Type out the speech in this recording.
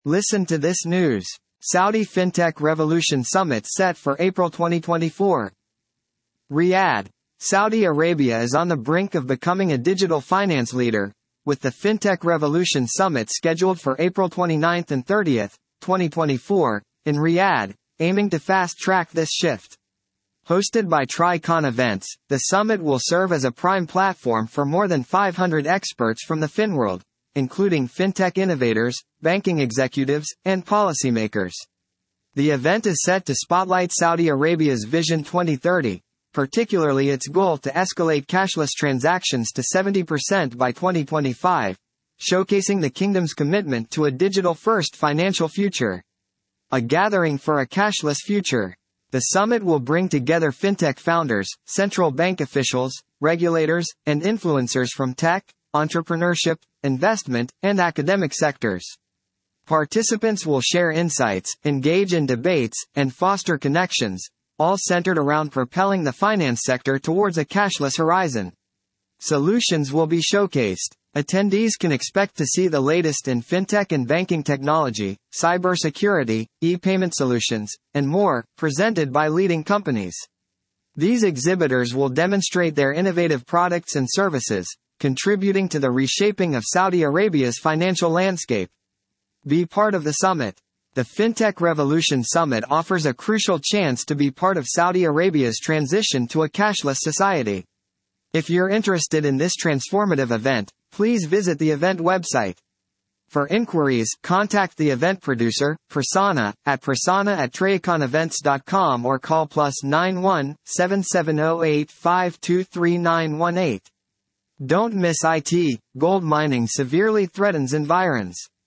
Listen to this news. Saudi FinTech Revolution Summit set for April 2024. Riyadh. Saudi Arabia is on the brink of becoming a digital finance leader, with the FinTech Revolution Summit scheduled for April 29 and 30, 2024, in Riyadh, aiming to fast-track this shift. Hosted by Tricon Events, the summit will serve as a prime platform for more than 500 experts from the FinWorld, including fintech innovators, banking executives, and policymakers. The event is set to spotlight Saudi Arabia's Vision 2030, particularly its goal to escalate cashless transactions to 70% by 2025, showcasing the kingdom's commitment to a digital-first financial future. A gathering for a cashless future. The summit will bring together fintech founders, central bank officials, regulators, and influencers from tech, entrepreneurship, investment, and academic sectors. Participants will share insights, engage in debates, and foster connections, all centered around propelling the finance sector towards a cashless horizon. Solutions will be showcased. Attendees can expect to see the latest in fintech and banking technology, cybersecurity, e-payment solutions, and more, presented by leading companies. These exhibitors will demonstrate their innovative products and services, contributing to the reshaping of Saudi Arabia's financial landscape. Be part of the summit. The FinTech Revolution Summit offers a crucial chance to be part of Saudi Arabia's transition to a cashless society. If you're interested in this transformative event, please visit the event website. For inquiries, contact the event producer, Prasanna, at prasanna@traconevents.com or call +91 7708 523918. Don't miss it. Gold mining severely threatens environs.